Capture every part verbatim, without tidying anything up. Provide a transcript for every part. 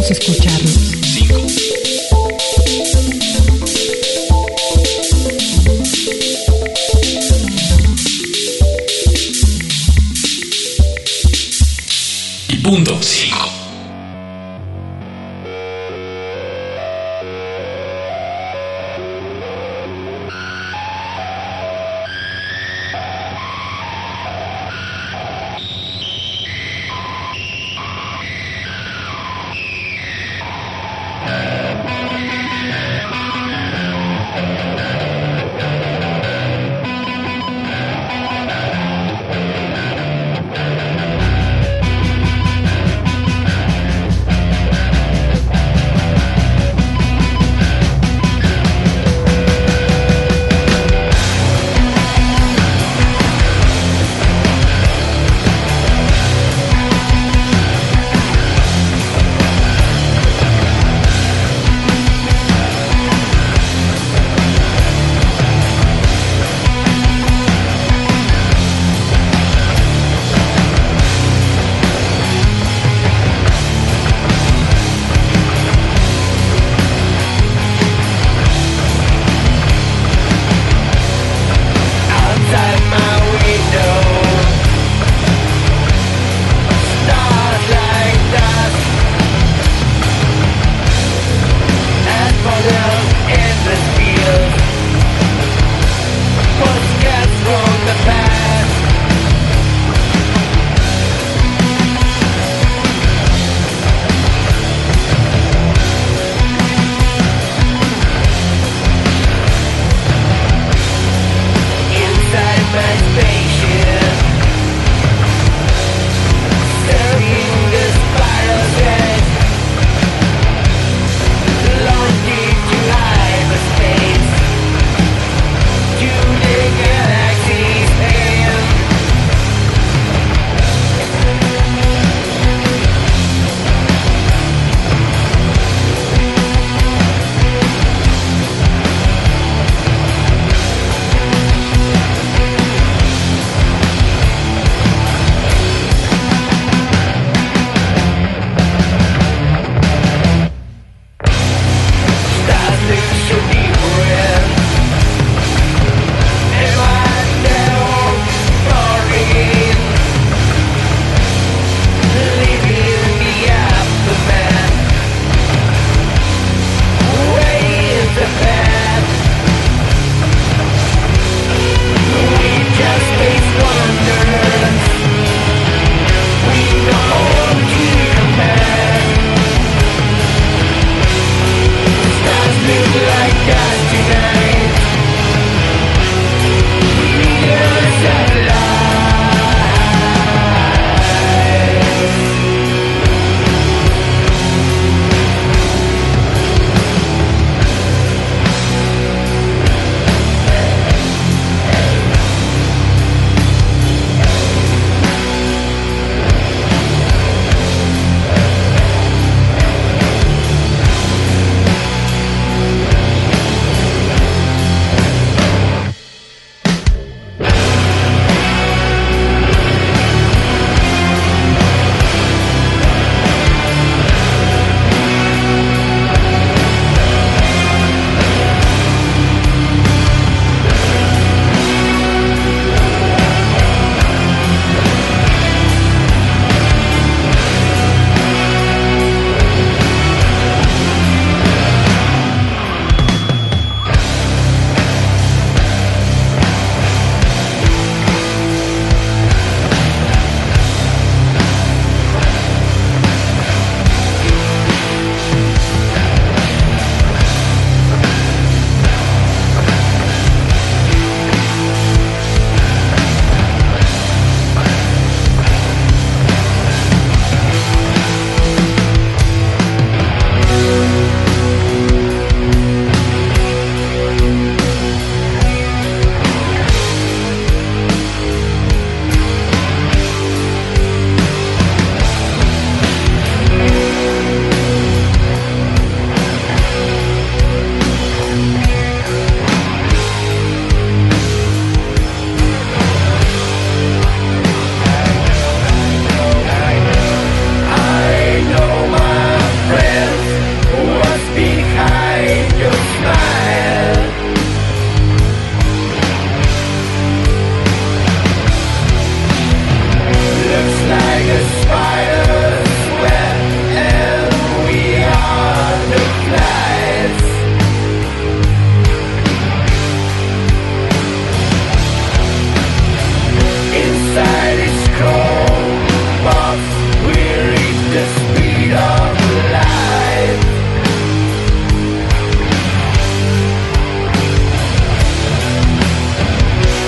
Esperamos escucharlos. cinco. Y punto. cinco.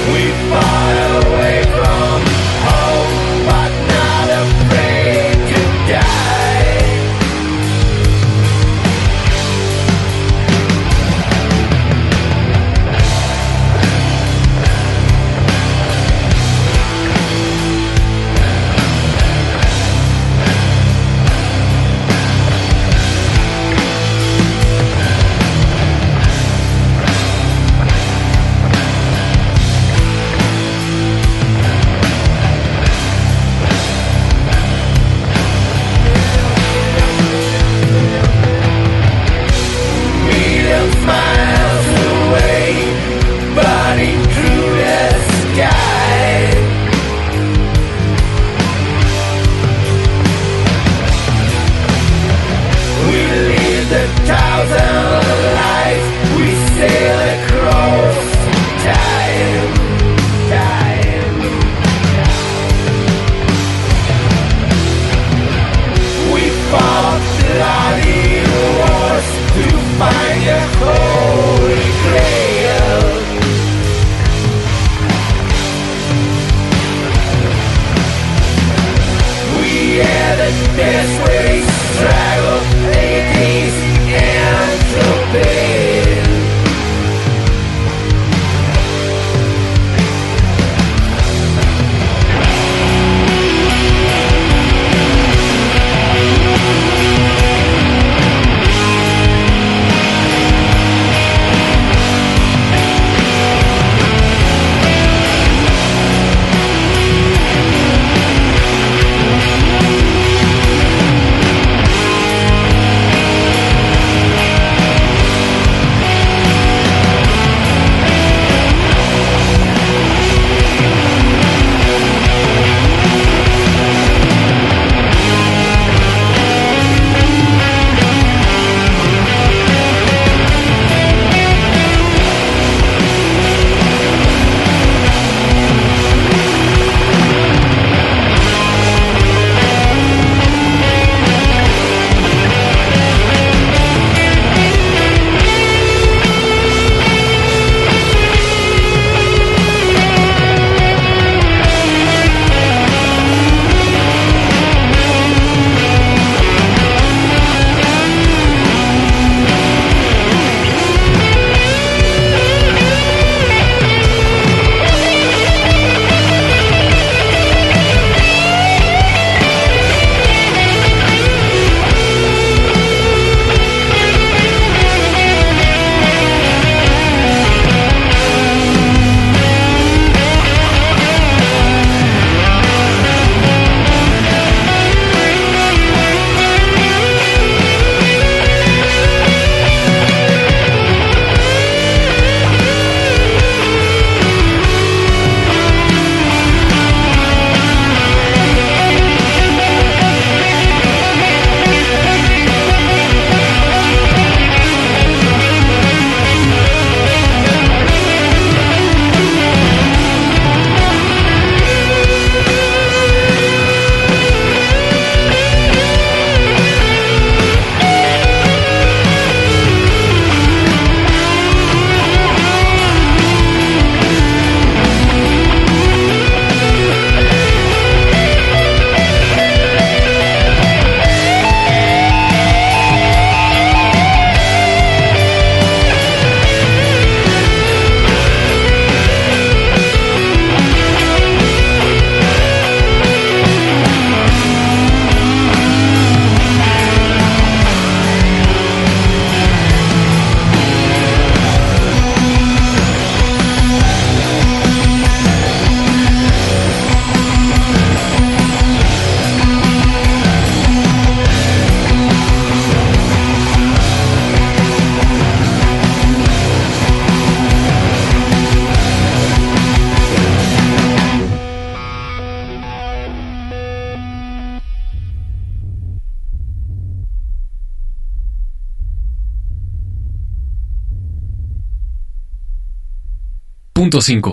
punto cinco.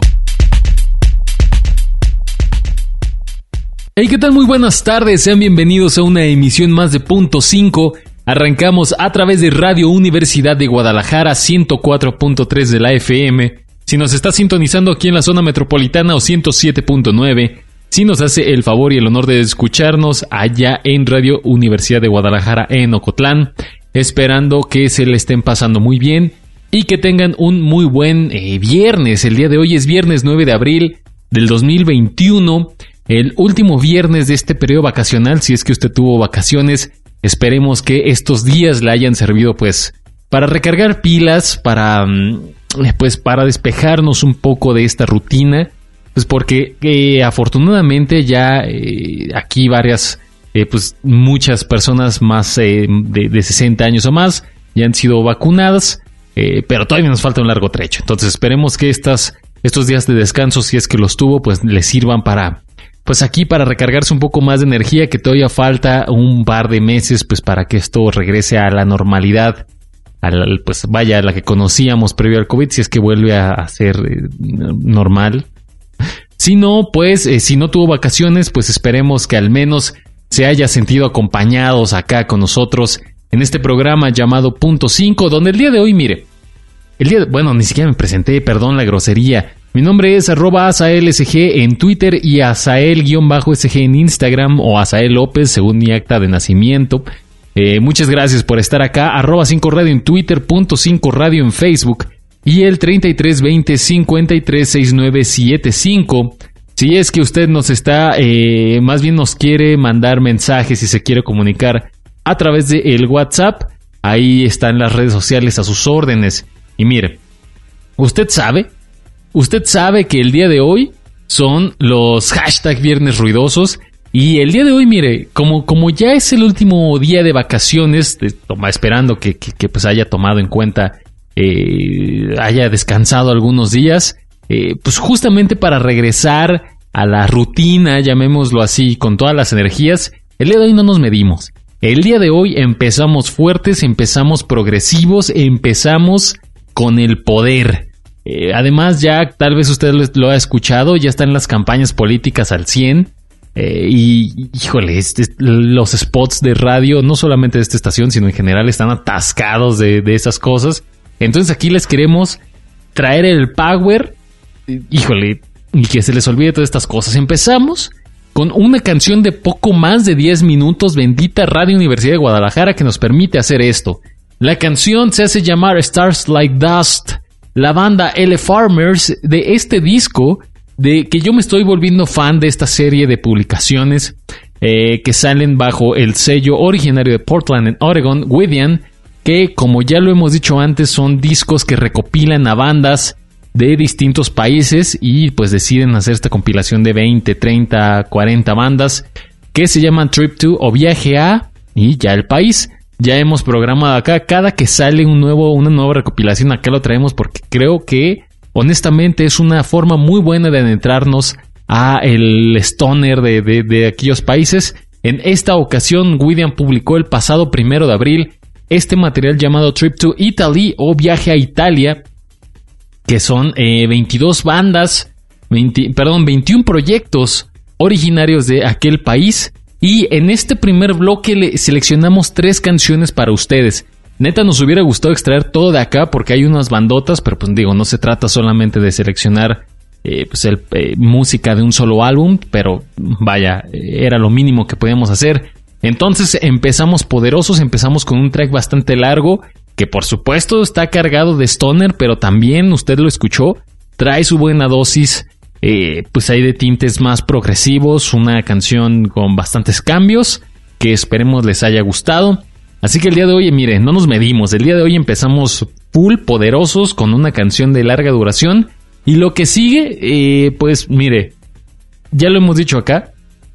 Hey, ¿qué tal? Muy buenas tardes, sean bienvenidos a una emisión más de Punto cinco. Arrancamos a través de Radio Universidad de Guadalajara ciento cuatro punto tres de la F M Si nos está sintonizando aquí en la zona metropolitana o ciento siete punto nueve, si nos hace el favor y el honor de escucharnos allá en Radio Universidad de Guadalajara en Ocotlán, esperando que se le estén pasando muy bien y que tengan un muy buen eh, viernes. El día de hoy es viernes nueve de abril del dos mil veintiuno, el último viernes de este periodo vacacional. Si es que usted tuvo vacaciones, esperemos que estos días le hayan servido pues para recargar pilas, para pues para despejarnos un poco de esta rutina, pues porque eh, afortunadamente ya eh, aquí varias eh, pues muchas personas más eh, de, de sesenta años o más ya han sido vacunadas, eh, pero todavía nos falta un largo trecho. Entonces esperemos que estas estos días de descanso, si es que los tuvo, pues les sirvan para pues aquí para recargarse un poco más de energía, que todavía falta un par de meses pues para que esto regrese a la normalidad, al, pues vaya, a la que conocíamos previo al COVID, si es que vuelve a, a ser eh, normal. Si no, pues eh, si no tuvo vacaciones, pues esperemos que al menos se haya sentido acompañados acá con nosotros en este programa llamado Punto cinco, donde el día de hoy, mire, el día de, bueno, ni siquiera me presenté, perdón la grosería. Mi nombre es arroba asaelsg en Twitter y asael-sg en Instagram, o Asael López según mi acta de nacimiento. Eh, muchas gracias por estar acá. Arroba cinco radio en Twitter, punto cinco radio en Facebook y el treinta y tres veinte cincuenta y tres sesenta y nueve setenta y cinco. Si es que usted nos está, eh, más bien nos quiere mandar mensajes y se quiere comunicar a través de el WhatsApp, ahí están las redes sociales a sus órdenes. Y mire, usted sabe, usted sabe que el día de hoy son los hashtag viernes ruidosos. Y el día de hoy, mire, como, como ya es el último día de vacaciones, de, toma, esperando que, que, que pues haya tomado en cuenta, eh, haya descansado algunos días, eh, pues justamente para regresar a la rutina, llamémoslo así, con todas las energías, el día de hoy no nos medimos. El día de hoy empezamos fuertes, empezamos progresivos, empezamos con el poder. Eh, además, ya tal vez usted lo, lo ha escuchado, ya están las campañas políticas al cien. Eh, y híjole, este, los spots de radio, no solamente de esta estación, sino en general, están atascados de, de esas cosas. Entonces aquí les queremos traer el power, híjole, y que se les olvide todas estas cosas. Empezamos con una canción de poco más de diez minutos, bendita Radio Universidad de Guadalajara, que nos permite hacer esto. La canción se hace llamar Stars Like Dust, la banda L Farmers, de este disco de que yo me estoy volviendo fan de esta serie de publicaciones eh, que salen bajo el sello originario de Portland en Oregon, Wydian, que como ya lo hemos dicho antes son discos que recopilan a bandas de distintos países y pues deciden hacer esta compilación de veinte, treinta, cuarenta bandas que se llaman Trip to o Viaje a y ya el país. Ya hemos programado acá, cada que sale un nuevo, una nueva recopilación acá lo traemos porque creo que honestamente es una forma muy buena de adentrarnos a el stoner de, de, de aquellos países. En esta ocasión, Wydian publicó el pasado primero de abril este material llamado Trip to Italy o Viaje a Italia, que son eh, veintidós bandas, veinte, perdón, veintiún proyectos originarios de aquel país. Y en este primer bloque le seleccionamos tres canciones para ustedes. Neta, nos hubiera gustado extraer todo de acá porque hay unas bandotas, pero pues digo, no se trata solamente de seleccionar eh, pues el, eh, música de un solo álbum, pero vaya, eh, era lo mínimo que podíamos hacer. Entonces empezamos poderosos, empezamos con un track bastante largo, que por supuesto está cargado de stoner, pero también, usted lo escuchó, trae su buena dosis, eh, pues hay de tintes más progresivos, una canción con bastantes cambios, que esperemos les haya gustado. Así que el día de hoy, mire, no nos medimos. El día de hoy empezamos full poderosos con una canción de larga duración. Y lo que sigue, eh, pues mire, ya lo hemos dicho acá.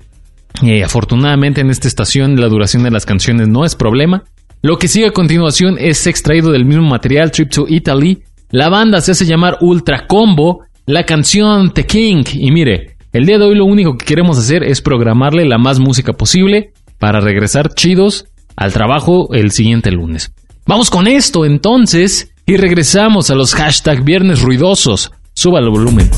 Eh, afortunadamente en esta estación la duración de las canciones no es problema. Lo que sigue a continuación es extraído del mismo material, Trip to Italy. La banda se hace llamar Ultra Combo. La canción The King. Y mire, el día de hoy lo único que queremos hacer es programarle la más música posible para regresar chidos al trabajo el siguiente lunes. Vamos con esto entonces y regresamos a los hashtag viernes ruidosos. Suba el volumen.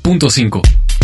punto cinco.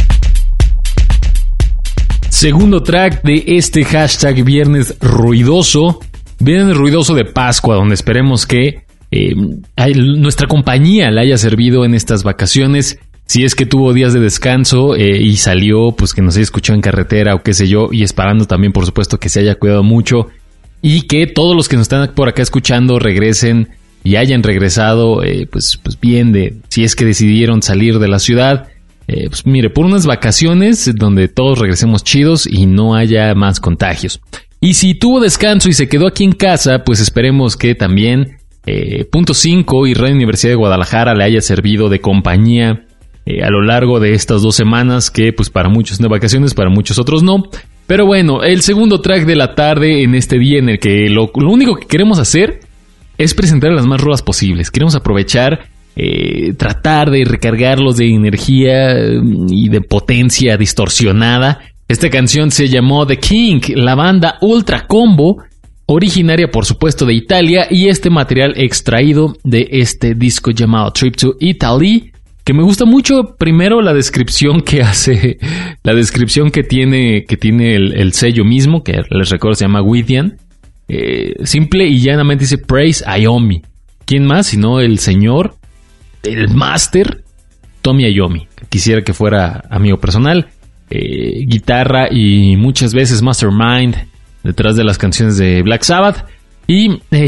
Segundo track de este hashtag Viernes Ruidoso. Viernes Ruidoso de Pascua, donde esperemos que eh, nuestra compañía le haya servido en estas vacaciones. Si es que tuvo días de descanso eh, y salió, pues que nos haya escuchado en carretera o qué sé yo. Y esperando también, por supuesto, que se haya cuidado mucho. Y que todos los que nos están por acá escuchando regresen y hayan regresado eh, pues, pues bien, de si es que decidieron salir de la ciudad. Eh, pues mire, por unas vacaciones donde todos regresemos chidos y no haya más contagios. Y si tuvo descanso y se quedó aquí en casa, pues esperemos que también eh, Punto cinco y Radio Universidad de Guadalajara le haya servido de compañía eh, a lo largo de estas dos semanas, que pues para muchos de vacaciones, para muchos otros no. Pero bueno, el segundo track de la tarde en este día en el que lo, lo único que queremos hacer es presentar las más rolas posibles. Queremos aprovechar, eh, tratar de recargarlos de energía y de potencia distorsionada. Esta canción se llamó The King, la banda Ultra Combo, originaria por supuesto de Italia, y este material extraído de este disco llamado Trip to Italy, que me gusta mucho. Primero la descripción que hace, la descripción que tiene, que tiene el, el sello mismo, que les recuerdo se llama Wydian. Eh, simple y llanamente dice Praise Iommi. ¿Quién más sino el señor, el máster Tommy Iommi? Quisiera que fuera amigo personal. Eh, guitarra y muchas veces mastermind detrás de las canciones de Black Sabbath. Y eh,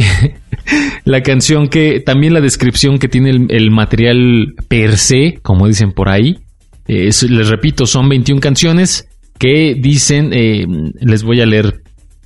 la canción que, también la descripción que tiene el, el material per se, como dicen por ahí. Eh, es, les repito, son veintiuna canciones que dicen, eh, les voy a leer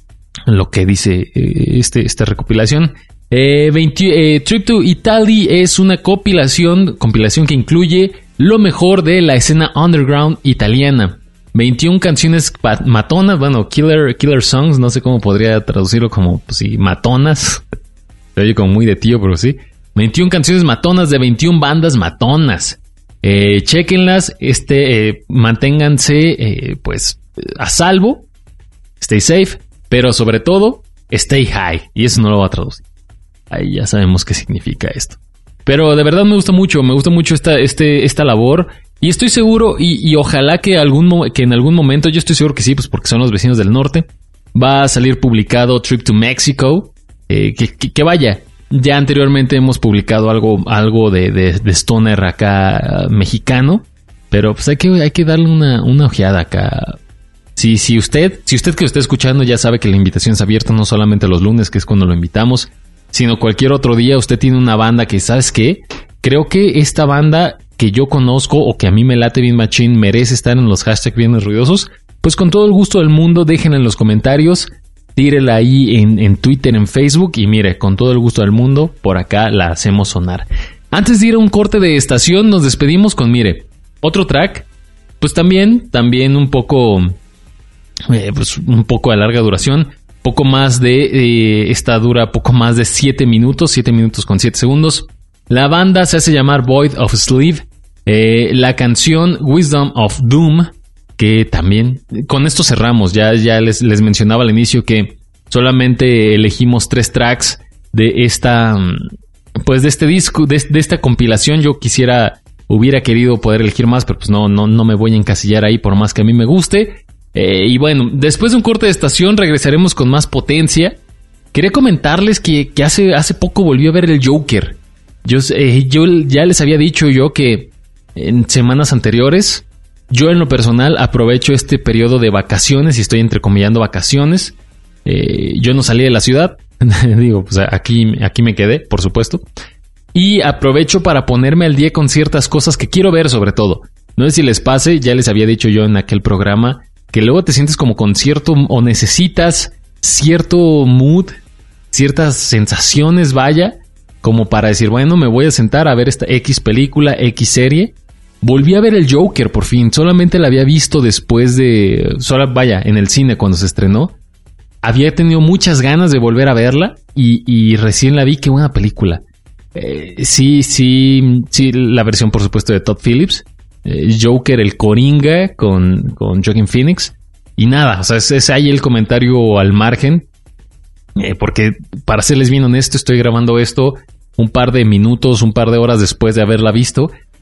lo que dice eh, este, esta recopilación. Eh, veinte, eh, Trip to Italy es una compilación, compilación que incluye lo mejor de la escena underground italiana. veintiuna canciones matonas, bueno, killer, killer songs, no sé cómo podría traducirlo, como, pues sí, matonas. Se oye como muy de tío, pero sí. veintiuna canciones matonas de veintiuna bandas matonas. Eh, chéquenlas, este, eh, manténganse, eh, pues, a salvo. Stay safe, pero sobre todo, stay high. Y eso no lo va a traducir. Ahí ya sabemos qué significa esto. Pero de verdad me gusta mucho, me gusta mucho esta, este, esta labor. Y estoy seguro, y, y ojalá que, algún, que en algún momento, yo estoy seguro que sí, pues porque son los vecinos del norte, va a salir publicado Trip to Mexico. Eh, que, que, que vaya, ya anteriormente hemos publicado algo, algo de, de, de stoner acá uh, mexicano, pero pues hay que, hay que darle una, una ojeada acá. Si, si usted, si usted que lo está escuchando ya sabe que la invitación es abierta, no solamente los lunes, que es cuando lo invitamos, sino cualquier otro día. Usted tiene una banda que, ¿sabes qué? Creo que esta banda que yo conozco o que a mí me late bien machín merece estar en los hashtags Viernes Ruidosos, pues con todo el gusto del mundo déjenla en los comentarios, tírela ahí en, en Twitter, en Facebook, y mire, con todo el gusto del mundo, por acá la hacemos sonar. Antes de ir a un corte de estación, nos despedimos con, mire, otro track, pues también, también un poco, eh, pues un poco a larga duración, poco más de, eh, esta dura poco más de siete minutos, siete minutos con siete segundos. La banda se hace llamar Void of Sleeve. Eh, la canción Wisdom of Doom, que también, con esto cerramos. Ya, ya les, les mencionaba al inicio que solamente elegimos tres tracks de esta, pues de este disco, de, de esta compilación. Yo quisiera, hubiera querido poder elegir más, pero pues no, no, no me voy a encasillar ahí por más que a mí me guste. Eh, y bueno, después de un corte de estación regresaremos con más potencia. Quería comentarles que, que hace, hace poco volví a ver el Joker. Yo, eh, yo ya les había dicho yo que en semanas anteriores, yo en lo personal aprovecho este periodo de vacaciones, y estoy entrecomillando vacaciones. Eh, yo no salí de la ciudad, digo, pues aquí, aquí me quedé, por supuesto. Y aprovecho para ponerme al día con ciertas cosas que quiero ver, sobre todo. No sé si les pase, ya les había dicho yo en aquel programa, que luego te sientes como con cierto, o necesitas cierto mood, ciertas sensaciones, vaya, como para decir, bueno, me voy a sentar a ver esta X película, X serie. Volví a ver el Joker por fin, solamente la había visto después de, solo, vaya, en el cine cuando se estrenó. Había tenido muchas ganas de volver a verla y, y recién la vi. Qué buena película. Eh, sí, sí, sí, la versión por supuesto de Todd Phillips. Eh, Joker, el Coringa con, con Joaquin Phoenix. Y nada, o sea, es, es ahí el comentario al margen. Eh, porque para serles bien honesto, estoy grabando esto un par de minutos, un par de horas después de haberla visto.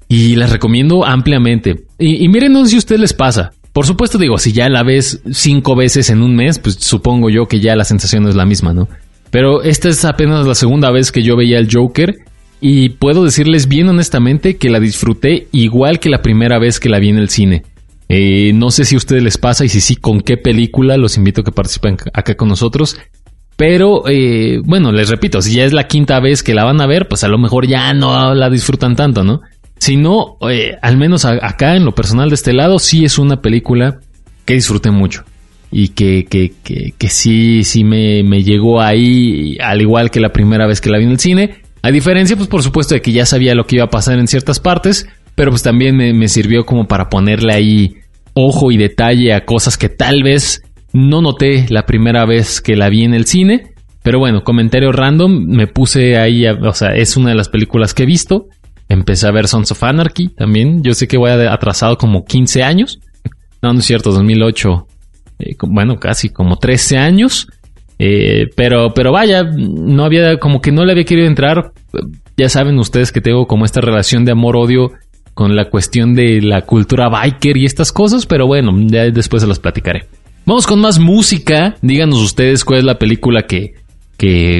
y las recomiendo ampliamente. Y, y miren, no sé si a ustedes les pasa. Por supuesto, digo, si ya la ves cinco veces en un mes, pues supongo yo que ya la sensación no es la misma, ¿no? Pero esta es apenas la segunda vez que yo veía el Joker y puedo decirles bien honestamente que la disfruté igual que la primera vez que la vi en el cine. Eh, no sé si a ustedes les pasa y si sí, con qué película, los invito a que participen acá con nosotros. Pero, eh, bueno, les repito, si ya es la quinta vez que la van a ver, pues a lo mejor ya no la disfrutan tanto, ¿no? Si no, eh, al menos a, acá en lo personal de este lado, sí es una película que disfruté mucho. Y que, que, que, que sí, sí me, me llegó ahí, al igual que la primera vez que la vi en el cine. A diferencia, pues por supuesto, de que ya sabía lo que iba a pasar en ciertas partes, pero pues también me, me sirvió como para ponerle ahí ojo y detalle a cosas que tal vez no noté la primera vez que la vi en el cine. Pero bueno, comentario random, me puse ahí, a, o sea, es una de las películas que he visto. Empecé a ver Sons of Anarchy también. Yo sé que voy atrasado como quince años. No, no es cierto, dos mil ocho. Eh, bueno, casi como trece años. Eh, pero, pero vaya, no había, como que no le había querido entrar. Ya saben ustedes que tengo como esta relación de amor-odio con la cuestión de la cultura biker y estas cosas. Pero bueno, ya después se las platicaré. Vamos con más música. Díganos ustedes cuál es la película que, que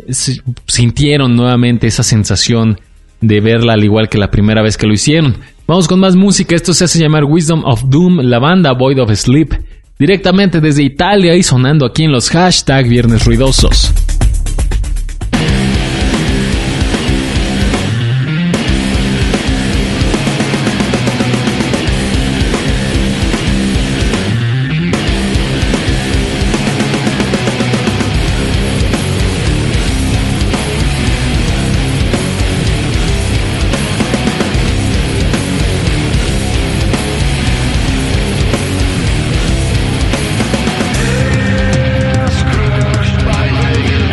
sintieron nuevamente esa sensación de verla al igual que la primera vez que lo hicieron. Vamos con más música. Esto se hace llamar Wisdom of Doom, la banda Void of Sleep, directamente desde Italia y sonando aquí en los hashtag Viernes Ruidosos. Crushed by the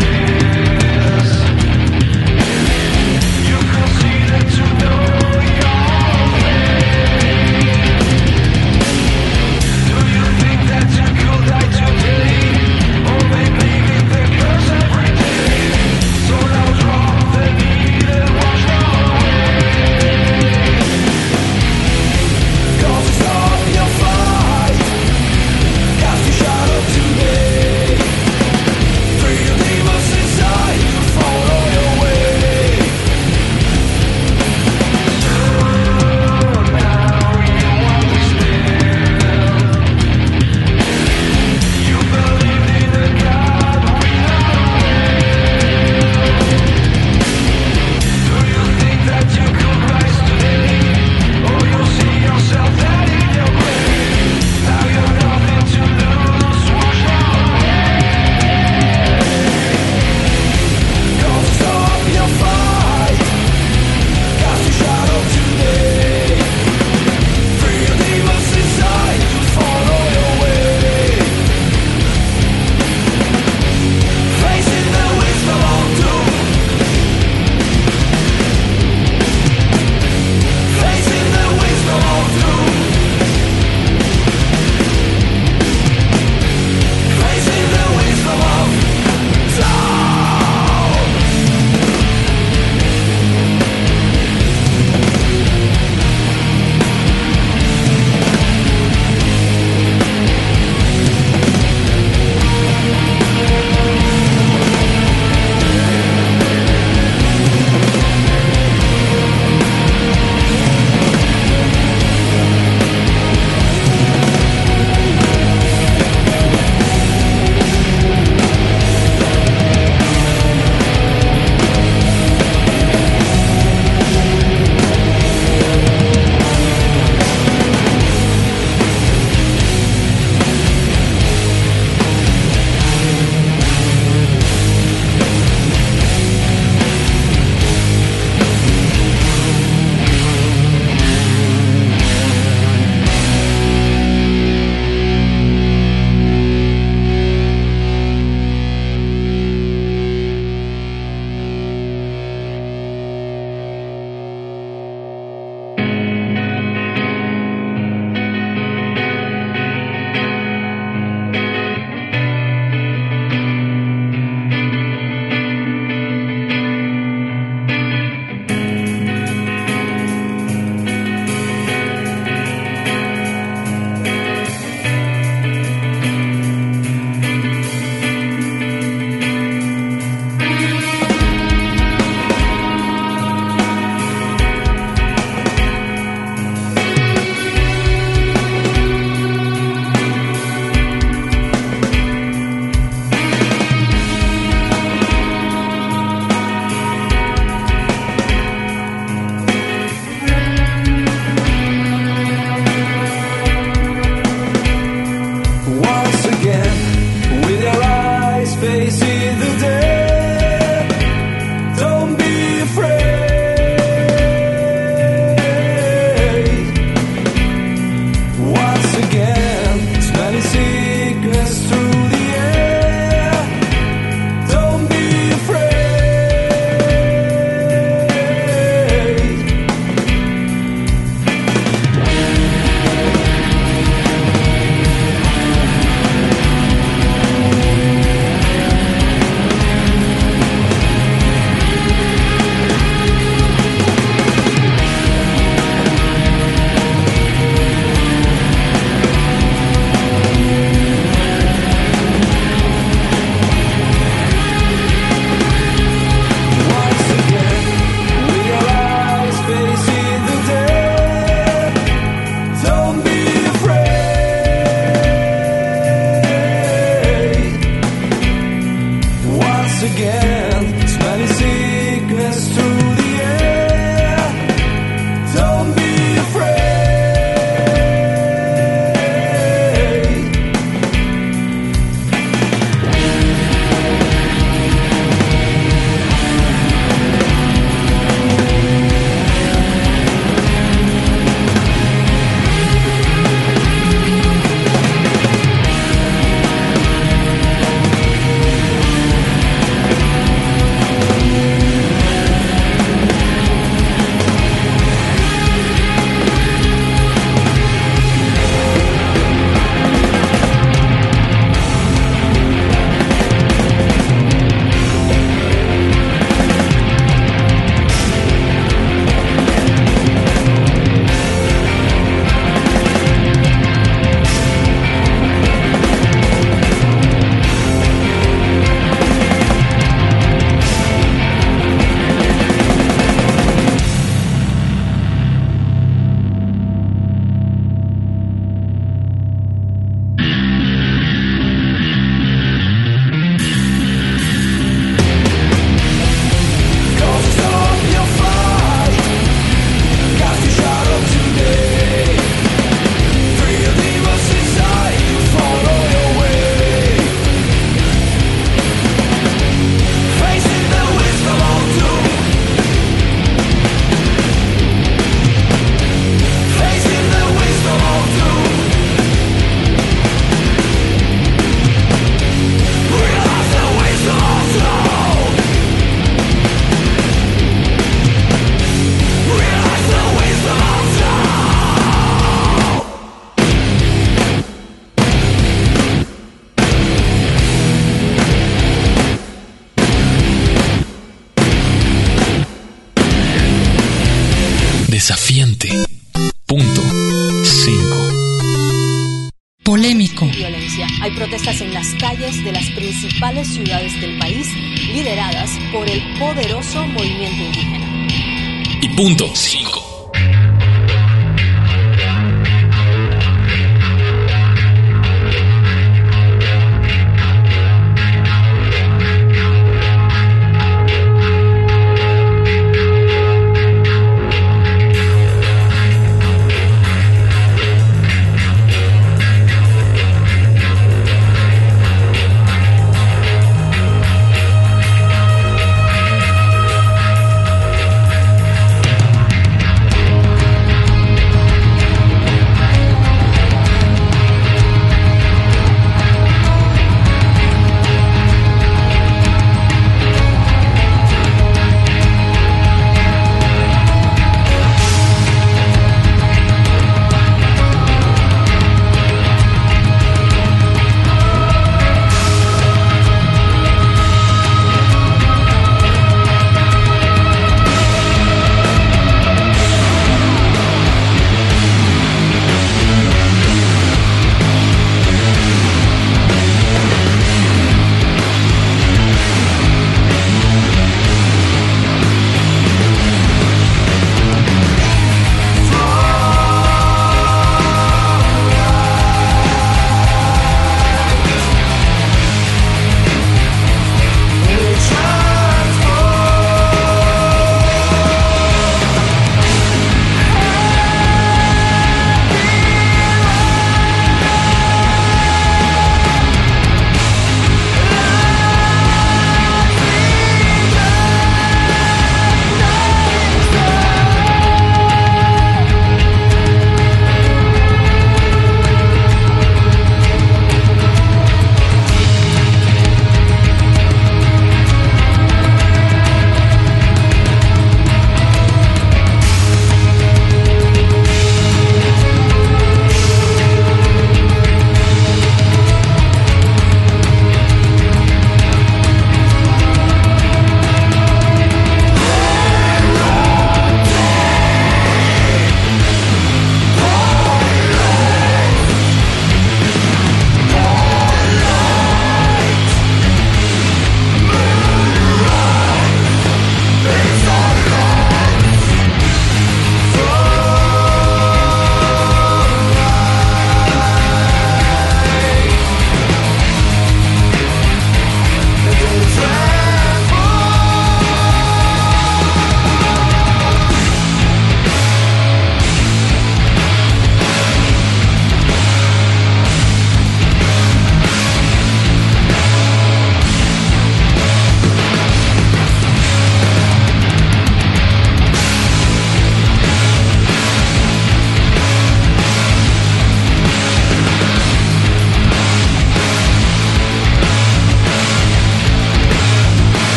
Desafiante. Punto cinco. Polémico. Violencia. Hay protestas en las calles de las principales ciudades del país, lideradas por el poderoso movimiento indígena. Y punto cinco.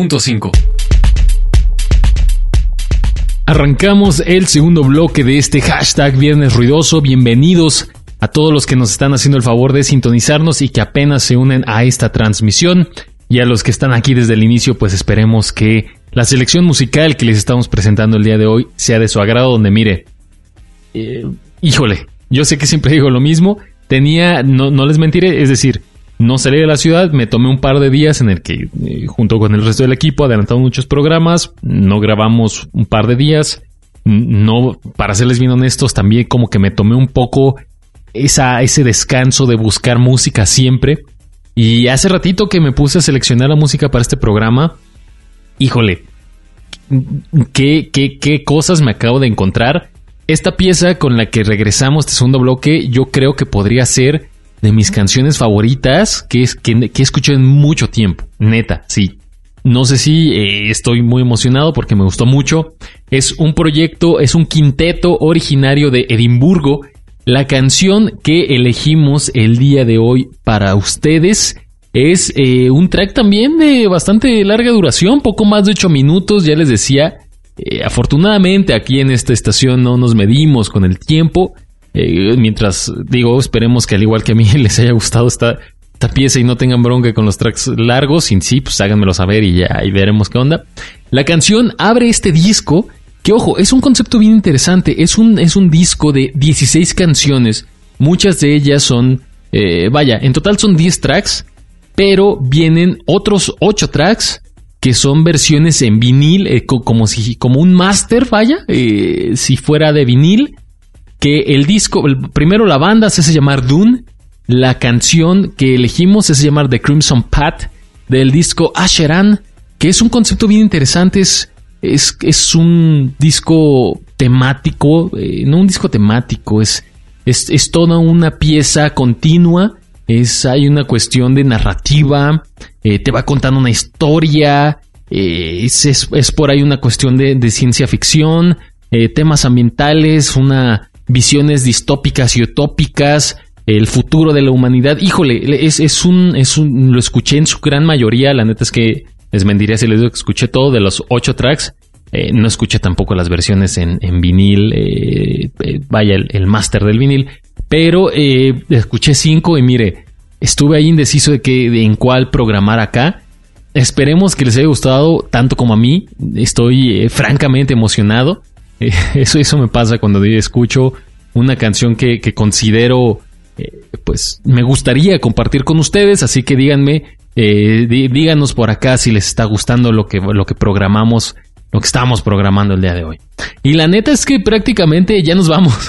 punto cinco. Arrancamos el segundo bloque de este hashtag Viernes Ruidoso. Bienvenidos a todos los que nos están haciendo el favor de sintonizarnos y que apenas se unen a esta transmisión. Y a los que están aquí desde el inicio, pues esperemos que la selección musical que les estamos presentando el día de hoy sea de su agrado. Donde mire, eh, híjole, yo sé que siempre digo lo mismo. Tenía, no, no les mentiré, es decir, no salí de la ciudad, me tomé un par de días en el que, eh, junto con el resto del equipo, adelantamos muchos programas, no grabamos un par de días. No, para serles bien honestos, también como que me tomé un poco esa, ese descanso de buscar música siempre. Y hace ratito que me puse a seleccionar la música para este programa, híjole, qué, qué, qué cosas me acabo de encontrar. Esta pieza con la que regresamos este segundo bloque, yo creo que podría ser de mis canciones favoritas que, es, que, que he escuchado en mucho tiempo. Neta, sí. No sé si eh, estoy muy emocionado porque me gustó mucho. Es un proyecto, es un quinteto originario de Edimburgo. La canción que elegimos el día de hoy para ustedes es eh, un track también de bastante larga duración, poco más de ocho minutos, ya les decía. Eh, afortunadamente aquí en esta estación no nos medimos con el tiempo. Eh, mientras, digo, esperemos que al igual que a mí les haya gustado esta, esta pieza y no tengan bronca con los tracks largos. Sin sí, pues háganmelo saber y ya y veremos qué onda. La canción abre este disco, que ojo, es un concepto bien interesante. Es un, es un disco de dieciséis canciones. Muchas de ellas son, eh, vaya, en total son diez tracks, pero vienen otros ocho tracks que son versiones en vinil, eh, como si, como un máster, vaya, eh, si fuera de vinil. Que el disco, el, primero la banda se hace llamar Dune, la canción que elegimos se hace llamar The Crimson Path, del disco Asheran, que es un concepto bien interesante, es, es, es un disco temático, eh, no un disco temático, es, es, es toda una pieza continua, es, hay una cuestión de narrativa, eh, te va contando una historia, eh, es, es, es por ahí una cuestión de, de ciencia ficción, eh, temas ambientales, una... visiones distópicas y utópicas, el futuro de la humanidad. Híjole, es, es, un, es un... lo escuché en su gran mayoría. La neta es que les mentiría si les digo que escuché todo de los ocho tracks. Eh, no escuché tampoco las versiones en, en vinil. Eh, eh, vaya, el, el máster del vinil. Pero eh, escuché cinco y mire, estuve ahí indeciso de, que, de en cuál programar acá. Esperemos que les haya gustado tanto como a mí. Estoy eh, francamente emocionado. Eso, eso me pasa cuando escucho una canción que, que considero, eh, pues me gustaría compartir con ustedes, así que díganme, eh, dí, díganos por acá si les está gustando lo que, lo que programamos, lo que estamos programando el día de hoy. Y la neta es que prácticamente ya nos vamos.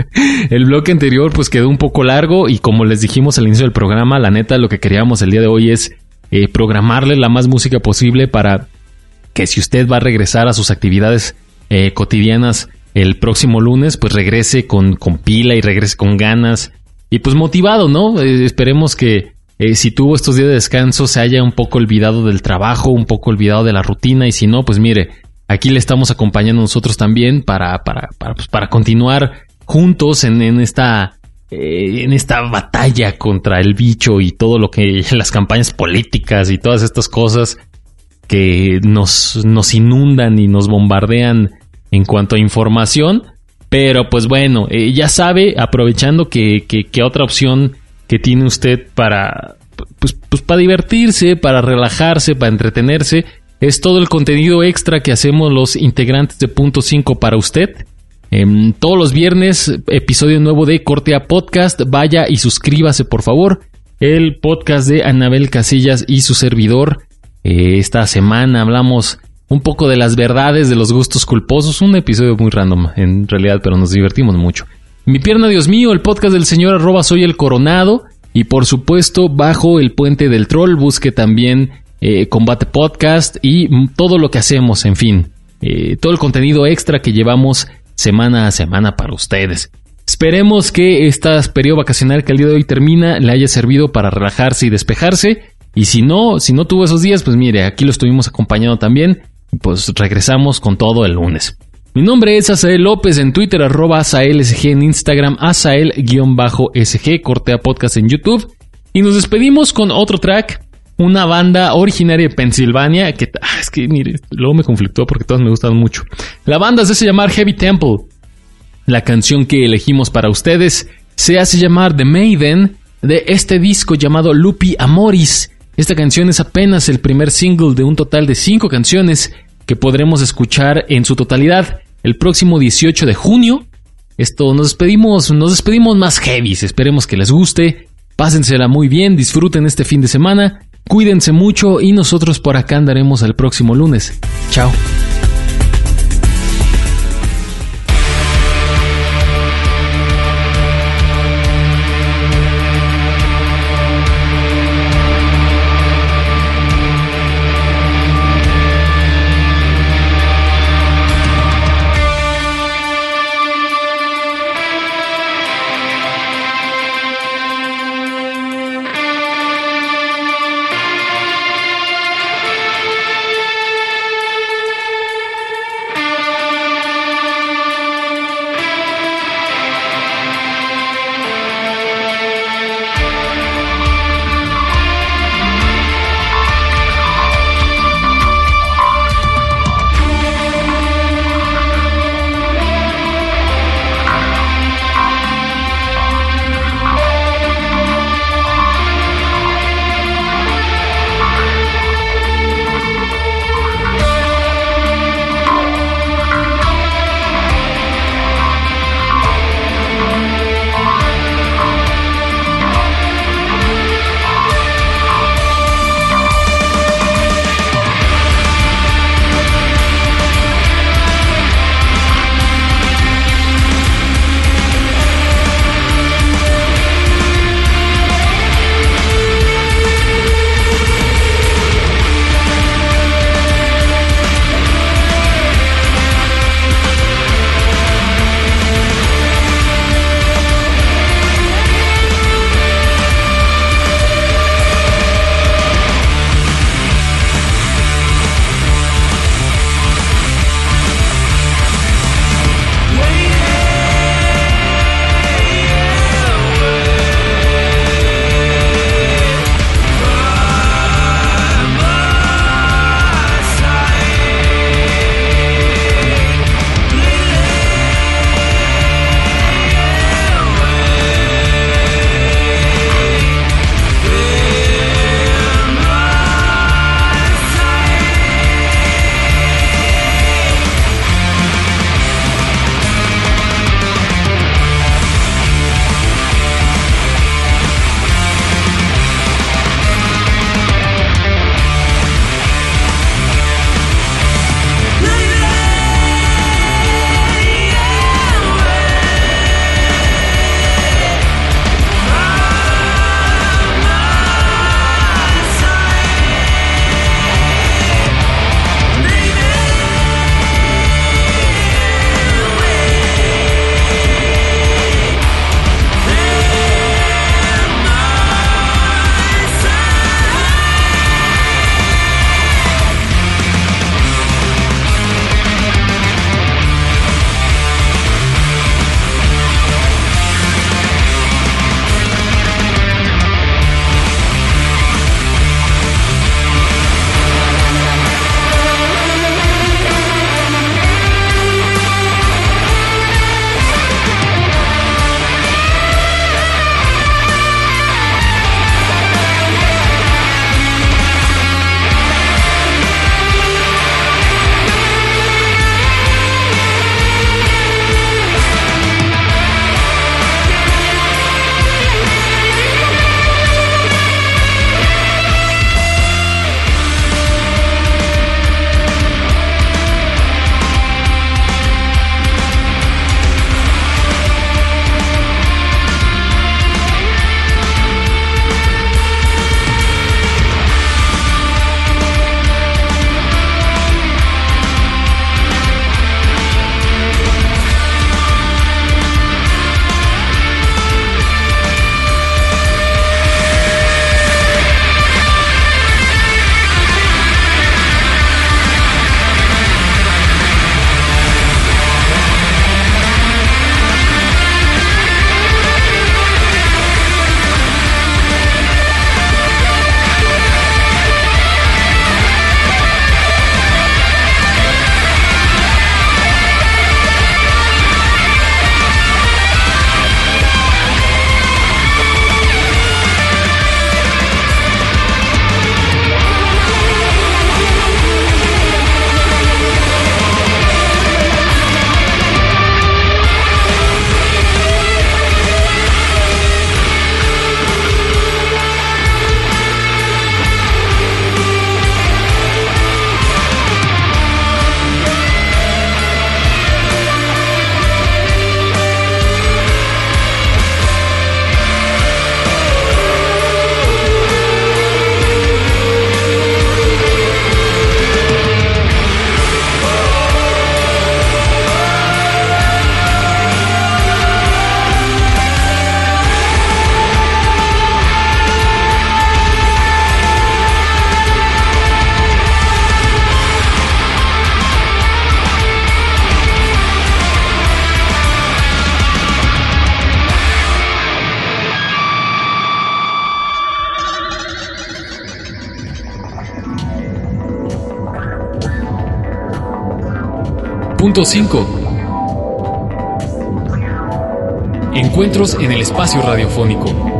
El bloque anterior pues quedó un poco largo y como les dijimos al inicio del programa, la neta lo que queríamos el día de hoy es eh, programarle la más música posible para que si usted va a regresar a sus actividades Eh, cotidianas el próximo lunes, pues regrese con, con pila y regrese con ganas y pues motivado, ¿no? Eh, esperemos que eh, si tuvo estos días de descanso se haya un poco olvidado del trabajo, un poco olvidado de la rutina y si no, pues mire, aquí le estamos acompañando nosotros también para, para, para, pues para continuar juntos en, en esta eh, en esta batalla contra el bicho y todo lo que las campañas políticas y todas estas cosas que nos, nos inundan y nos bombardean en cuanto a información, pero pues bueno, eh, ya sabe, aprovechando que, que, que otra opción que tiene usted para, pues, pues para divertirse, para relajarse, para entretenerse, es todo el contenido extra que hacemos los integrantes de Punto cinco para usted. Eh, todos los viernes, episodio nuevo de Cortea Podcast, vaya y suscríbase por favor, el podcast de Anabel Casillas y su servidor. Eh, esta semana hablamos un poco de las verdades de los gustos culposos. Un episodio muy random, en realidad, pero nos divertimos mucho. Mi pierna, Dios mío, el podcast del señor arroba soy el Coronado. Y por supuesto, bajo el puente del troll, busque también eh, Combate Podcast y todo lo que hacemos, en fin. Eh, todo el contenido extra que llevamos semana a semana para ustedes. Esperemos que este periodo vacacional que el día de hoy termina le haya servido para relajarse y despejarse. Y si no, si no tuvo esos días, pues mire, aquí lo estuvimos acompañando también. Pues regresamos con todo el lunes. Mi nombre es Asael López en Twitter, arroba AsaelSG en Instagram, Asael-S G, Cortea Podcast en YouTube. Y nos despedimos con otro track una banda originaria de Pensilvania que, ah, es que mire, luego me conflictó porque todas me gustan mucho. La banda se hace llamar Heavy Temple. La canción que elegimos para ustedes se hace llamar The Maiden, de este disco llamado Lupi Amoris. Esta canción es apenas el primer single de un total de cinco canciones que podremos escuchar en su totalidad el próximo dieciocho de junio. Esto, nos despedimos, nos despedimos más heavies. Esperemos que les guste. Pásensela muy bien, disfruten este fin de semana, cuídense mucho y nosotros por acá andaremos el próximo lunes. Chao. punto cinco. Encuentros en el espacio radiofónico.